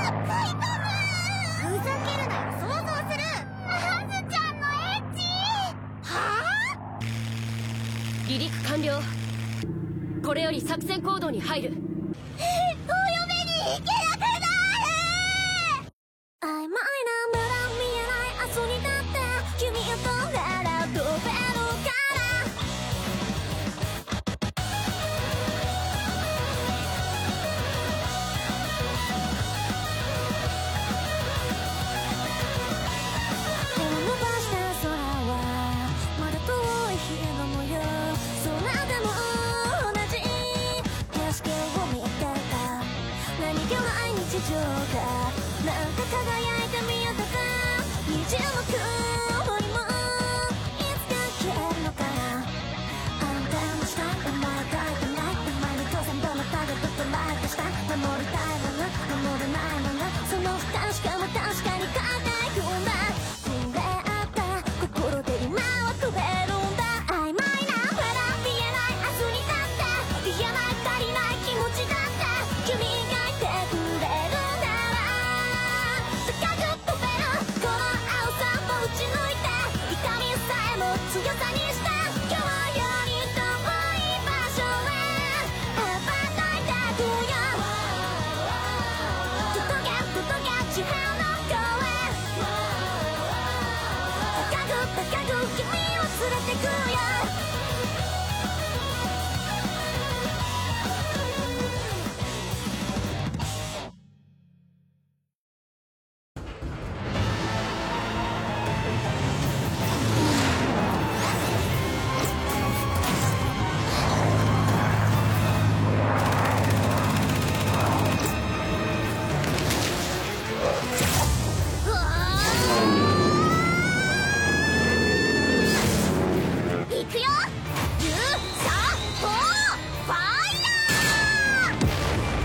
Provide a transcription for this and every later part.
ふざけるなよ、想像する。アズちゃんのエッチ。はあ？ 離陸完了。これより作戦行動に入る。 お嫁に行けなくなる。曖昧なまだ見えない明日にだって君となら飛べるから。手を伸ばした空はまだ遠い日の模様。空でも同じ景色を見てた。何気ない日常がなんか輝いて見えたか。滲む雲にもいつか消えるのかな。安定もした名前書いてない名前に当然どなたがどこまでした守りたいもの守れないものその不確かも確かに書いていくんだ。触れ合った心で今は飛べるんだ。曖昧なまだ見えない明日にだって言えない足りない気持ちだって君がいてくれるなら高く飛べるこの青さも打ち抜いて痛みさえも強さにした今日より遠い場所へ羽ばたいてくよ。届け届け地平の声高く高く君を連れてくよ。行くよ。ユーサフォーファイヤー。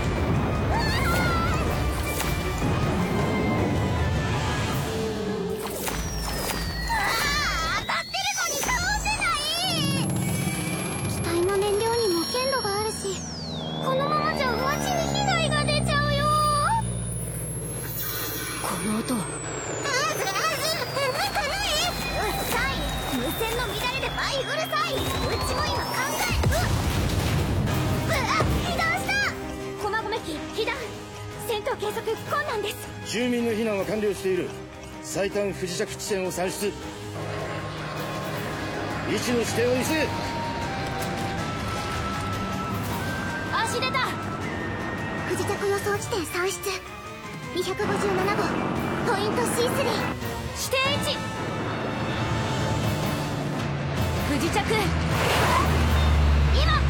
当たってるのに倒せない。機体の燃料にも限度があるしこのままじゃ街に被害が出ちゃうよ。 この音。 うっさい。無線の乱れで倍うるさい。うちも今考被弾した。駒込機被弾。戦闘計測困難です。 住民の避難は完了している。最短不時着地点を算出。位置の指定を急げ。 足出た。 不時着予想地点算出。257号ポイント C3。 指定位置。不時着。 今。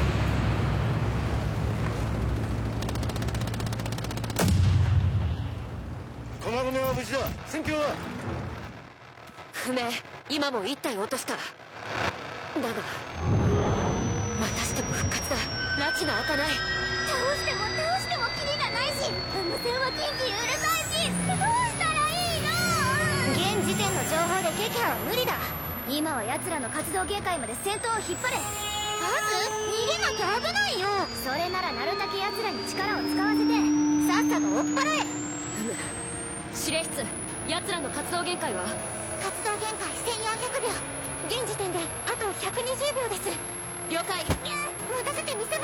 駒込は無事だ。戦況は不明。今も1体落とした。だがまたしても復活だ。拉致が開かない。 倒してもキリがないし無線はキンキンうるさいしどうしたらいいの。現時点の情報で撃破は無理だ。今は奴らの活動限界まで先頭を引っ張れ。まず逃げなきゃ危ないよ。それならなるだけ奴らに力を使わせてさっさと追っ払え。 司令室、奴らの活動限界は。 活動限界1400秒。現時点であと120秒です。 了解。 持たせてみせます。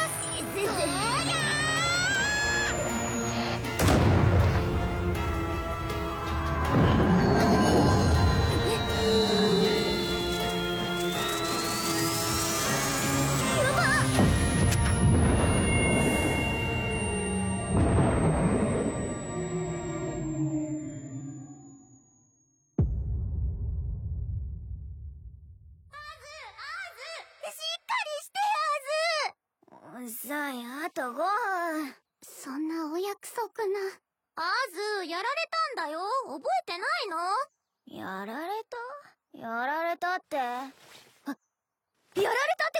さい、あと5分。そんなお約束な。アズ、やられたんだよ。覚えてないの？やられた？やられたって。やられたってうちか！そうだよ！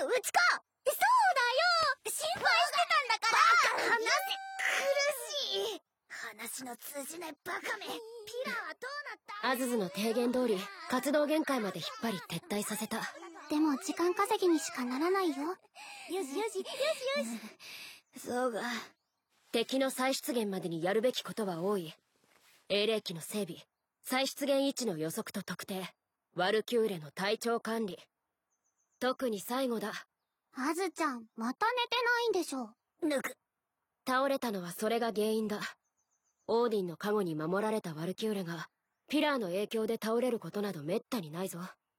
心配してたんだから！バカ！話せ！苦しい！話の通じないバカめ！ピラーはどうなった？ アズズの提言通り、活動限界まで引っ張り撤退させた。 でも時間稼ぎにしかならないよ。よしよしよしよし。そうか。 敵の再出現までにやるべきことは多い。英霊機の整備、再出現位置の予測と特定、ワルキューレの体調管理。特に最後だ。 アズちゃん、また寝てないんでしょ。 ぬく。倒れたのはそれが原因だ。オーディンの加護に守られたワルキューレが、ピラーの影響で倒れることなど滅多にないぞ。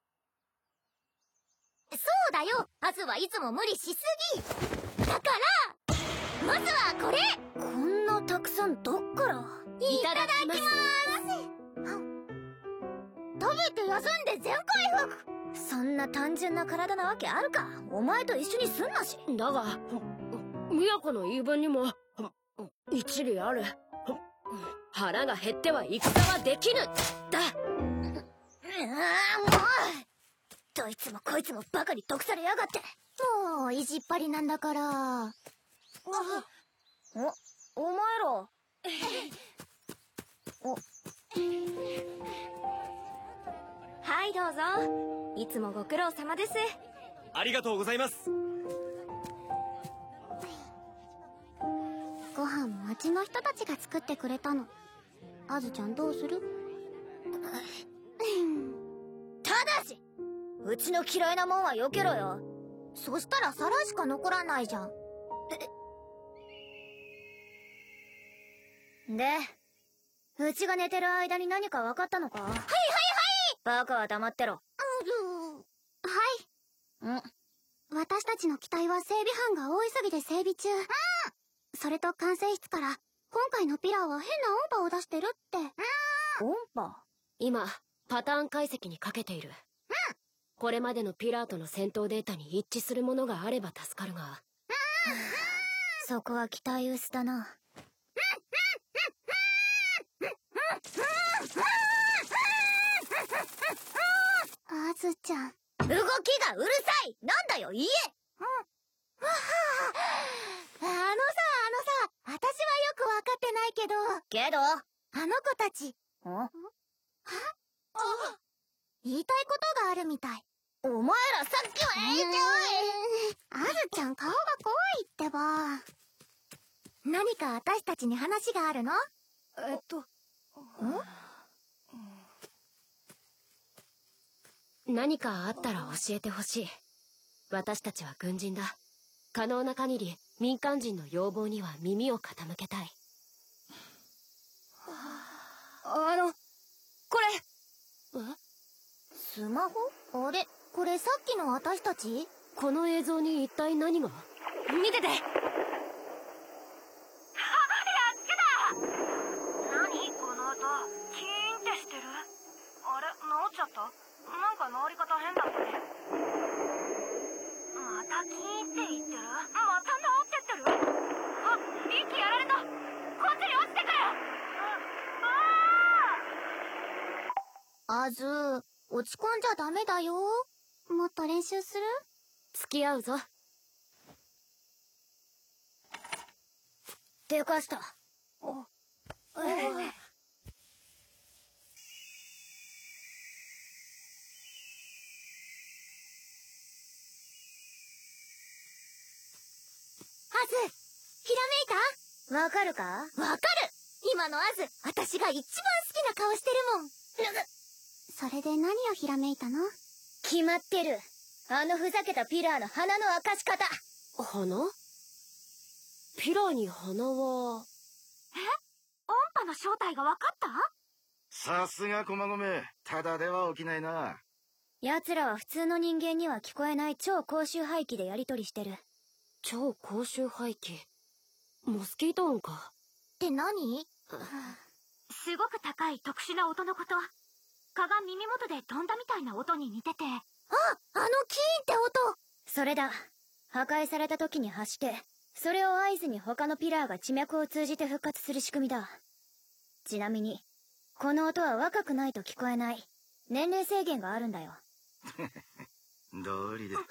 そうだよ、アズはいつも無理しすぎ。だからまずはこれ。こんなたくさんどっから。 いただきます。 食べて休んで全回復。そんな単純な体なわけあるか。お前と一緒にすんなし。 だが都の言い分にも一理ある。腹が減っては戦はできぬだ。 もうどいつもこいつもバカに毒されやがって。もう意地っ張りなんだから。お前らはいどうぞ。いつもご苦労様です。 ありがとうございます。 ご飯も町の人たちが作ってくれたの。あずちゃんどうする？ただしうちの嫌いなもんは避けろよ。そしたら皿しか残らないじゃん。で、うちが寝てる間に何か分かったのか？はいはいはい。バカは黙ってろ。はい。私たちの機体は整備班が大急ぎで整備中。それと管制室から今回のピラーは変な音波を出してるって。音波？ 今パターン解析にかけている。これまでのピラーとの戦闘データに一致するものがあれば助かるが。 そこは期待薄だな。あずちゃん、動きがうるさい。なんだよ言え。私はよくわかってないけどあの子たち言いたいことがあるみたい。お前らさっきはあずちゃん顔が怖いってば。何か私たちに話があるの？ 何かあったら教えてほしい。私たちは軍人だ。可能な限り民間人の要望には耳を傾けたい。 これ。スマホ？あれ、これさっきの私たち？ この映像に一体何が？見てて。 何この音、キーンってしてる？あれ、治っちゃった？なんか治り方変だったね。またキーンって言ってる？また治ってってる？あ、息やられた。こっちに落ちてくる。 あず、落ち込んじゃダメだよ。もっと練習する？ 付き合うぞ。 でかした。アズ、ひらめいた？わかるか？わかる！今のアズ、私が一番好きな顔してるもん。それで何をひらめいたの？決まってる。あのふざけたピラーの花の明かし方。 花？ピラーに花は… 音波の正体がわかった？ さすが駒込、ただでは起きないな。 奴らは普通の人間には聞こえない超高周波域でやり取りしてる。 超高周波域？モスキート音か。 って何？ すごく高い特殊な音のこと。蚊が耳元で飛んだみたいな音に似てて。 あのキーンって音。それだ。破壊された時に発して、それを合図に他のピラーが地脈を通じて復活する仕組みだ。ちなみにこの音は若くないと聞こえない。年齢制限があるんだよ。 道理で。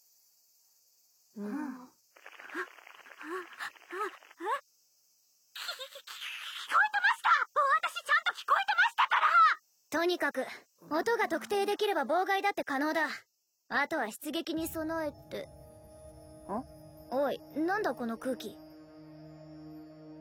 とにかく音が特定できれば妨害だって可能だ。あとは出撃に備えて。おい、なんだこの空気。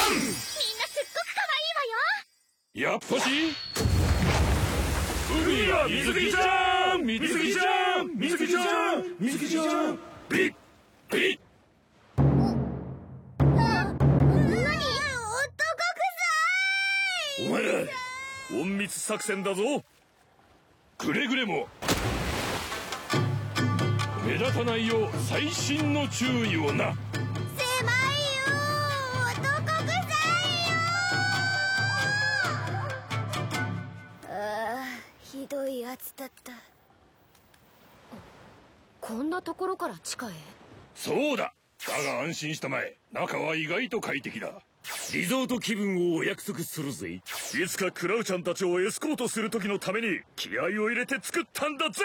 みんなすっごく可愛いわよ。 やっぱし海は水着じゃん、水着じゃん、水着じゃん、水着じゃん。ビッビッ。お前ら隠密作戦だぞ。くれぐれも目立たないよう細心の注意をな。 狭いよ、男臭いよ。ああ、ひどいやつだった。 こんなところから地下へ。 そうだ。だが安心したまえ、中は意外と快適だ。リゾート気分をお約束するぜ。 いつかクラウちゃんたちをエスコートする時のために気合を入れて作ったんだぜ。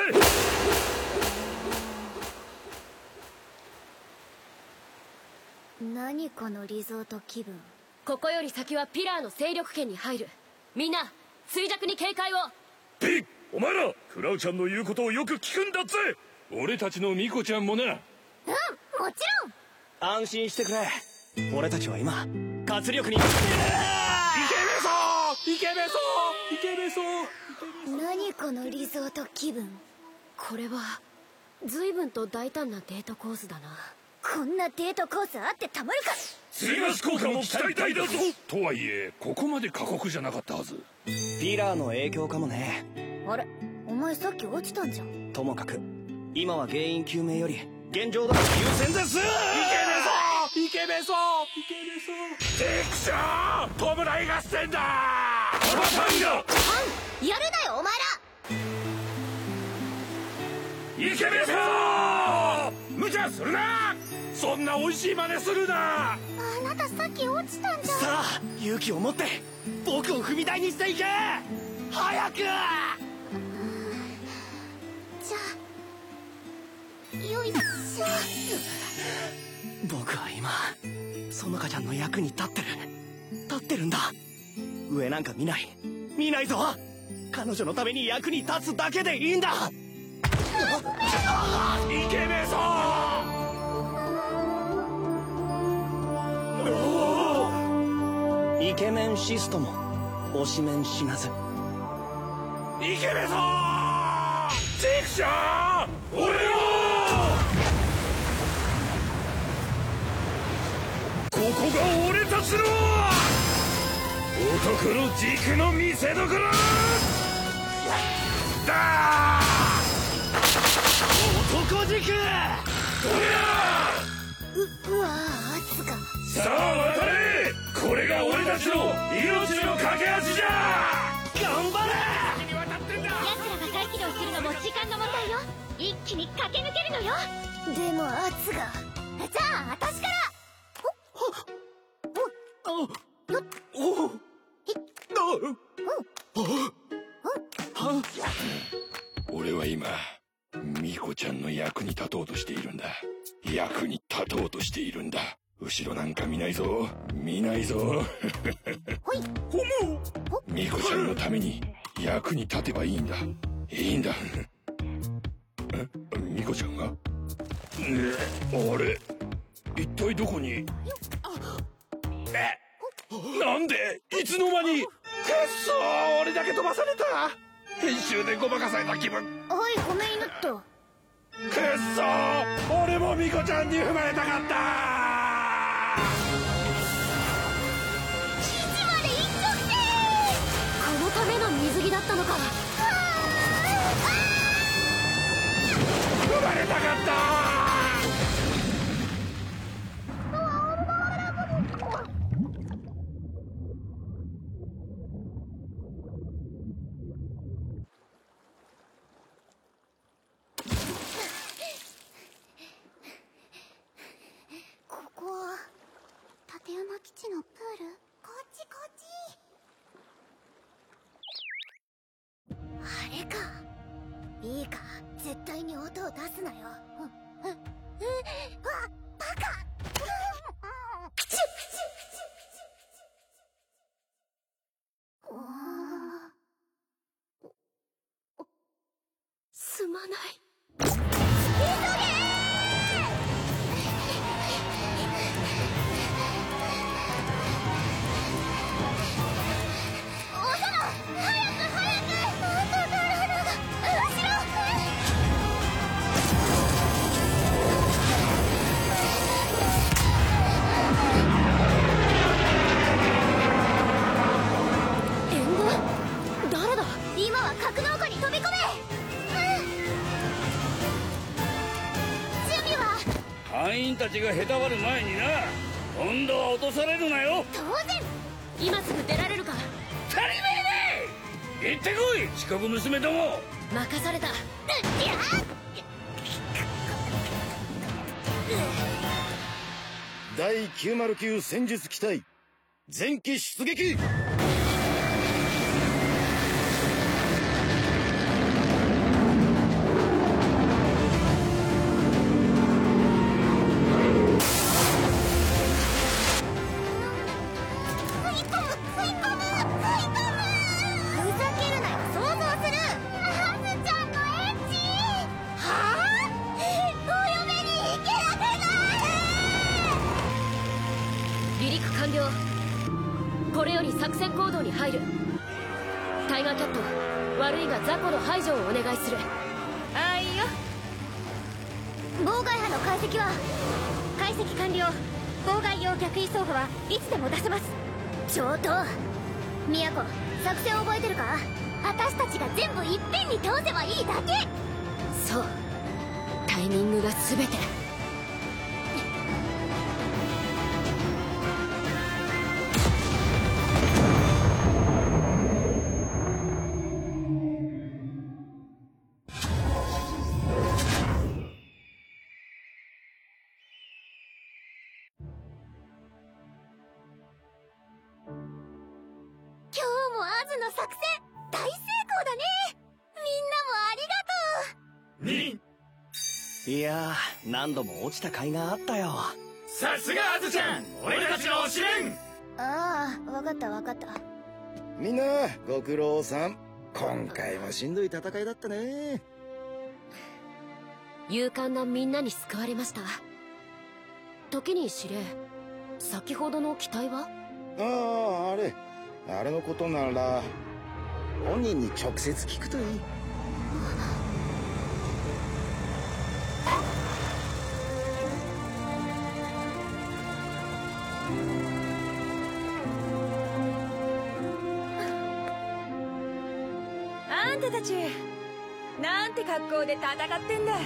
何このリゾート気分。 ここより先はピラーの勢力圏に入る。みんな衰弱に警戒を。 ピッ、お前らクラウちゃんの言うことをよく聞くんだぜ。俺たちのミコちゃんもな。 もちろん。 安心してくれ。俺たちは今活力に。イケメソ。 何このリゾート気分。 これは随分と大胆なデートコースだな。 こんなデートコースあってたまるか。 追加効果も期待大だぞ。とはいえここまで過酷じゃなかったはず。 ピラーの影響かもね。 あれ、お前さっき落ちたんじゃん。 ともかく今は原因究明より現状だ優先です。イケメソ。テクショー、弔い合戦だ。パパさんがやるなよお前ら。 イケメソ。無茶するな。そんな美味しい真似するな。 あなたさっき落ちたんじゃん。 さあ勇気を持って僕を踏み台にしていけ。早く。 じゃあよいしょ。 僕は今そのかちゃんの役に立ってるんだ。上なんか見ないぞ。彼女のために役に立つだけでいいんだ。イケメソ。イケメンシストも推しメン死なず。イケメソ。チクショー、俺を。ここが俺たちの男の軸の見せ所だ。男軸。 うわ圧が。 さあ渡れ。これが俺たちの命の架け橋じゃ。頑張れ。 奴らが再起動するのも時間の問題よ。一気に駆け抜けるのよ。 でも圧が。じゃあ私から。 俺は今ミコちゃんの役に立とうとしているんだ。後ろなんか見ないぞ。ミコちゃんのために役に立てばいいんだ。ミコちゃんがあれ一体どこに。なんでいつの間に。くっそー、俺だけ飛ばされた。編集でごまかされた気分。 おいごめんイヌット。 くっそー、俺もミコちゃんに踏まれたかった。 基地まで一直線。 このための水着だったのか。 踏まれたかった。 ここは立山基地のプール。こっち。あれか。いいか、絶対に音を出すなよ。バカ。 すまない。 今は格納庫に飛び込め。準備は。 隊員たちがへたわる前にな。今度は落とされるなよ。 当然。 今すぐ出られるか。 足りねえね。行ってこい遅刻娘ども。 任された。 第909戦術機体前期出撃。 悪いが雑魚の排除をお願いする。 あいよ。 妨害波の解析は？ 解析完了。妨害用逆位相補はいつでも出せます。 上等。宮子、作戦覚えてるか？私たちが全部いっぺんに倒せばいいだけ。 そう、タイミングが全て。 今日もアズの作戦大成功だね。みんなもありがとう。 いやー、何度も落ちた甲斐があったよ。 さすがアズちゃん、俺たちの推しメン。 ああ、わかったわかった。 みんなご苦労さん。今回もしんどい戦いだったね。 勇敢なみんなに救われました。時に司令、先ほどの機体は？ ああ、あれのことなら本人に直接聞くといい。 あんたたちなんて格好で戦ってんだ。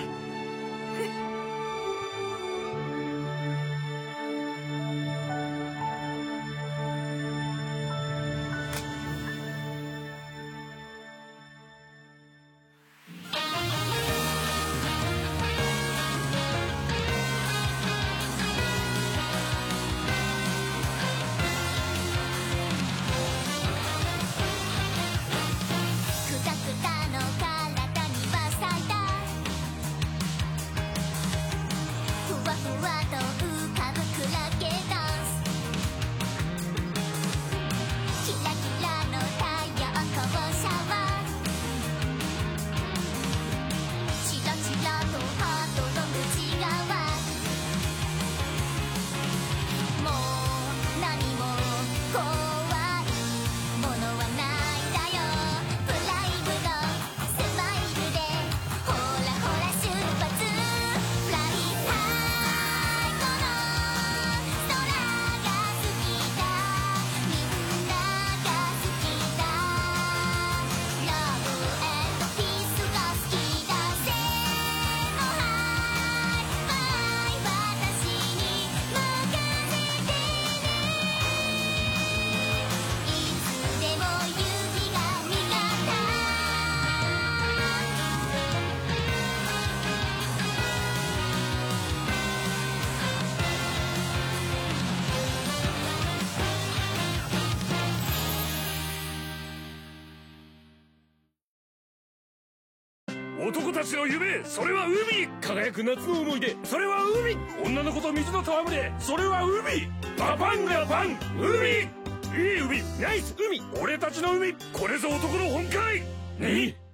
男たちの夢、それは海。輝く夏の思い出、それは海。女の子と水の戯れ、それは海。パパンがパン、海。いい海、ナイス海、俺たちの海。これぞ男の本懐。